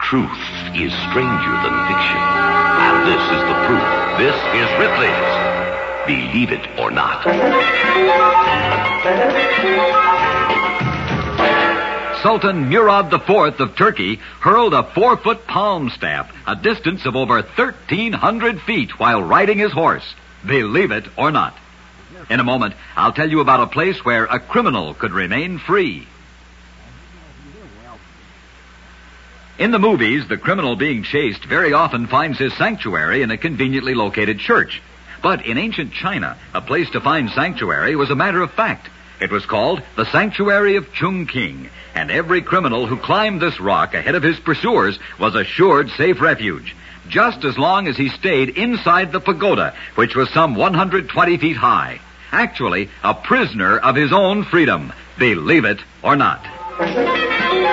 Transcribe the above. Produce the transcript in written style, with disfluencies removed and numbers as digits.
Truth is stranger than fiction. And this is the proof. This is Ripley's Believe It or Not. Sultan Murad IV of Turkey hurled a 4-foot palm staff a distance of over 1,300 feet while riding his horse. Believe it or not. In a moment, I'll tell you about a place where a criminal could remain free. In the movies, the criminal being chased very often finds his sanctuary in a conveniently located church. But in ancient China, a place to find sanctuary was a matter of fact. It was called the Sanctuary of Chungking, and every criminal who climbed this rock ahead of his pursuers was assured safe refuge, just as long as he stayed inside the pagoda, which was some 120 feet high. Actually, a prisoner of his own freedom. Believe it or not.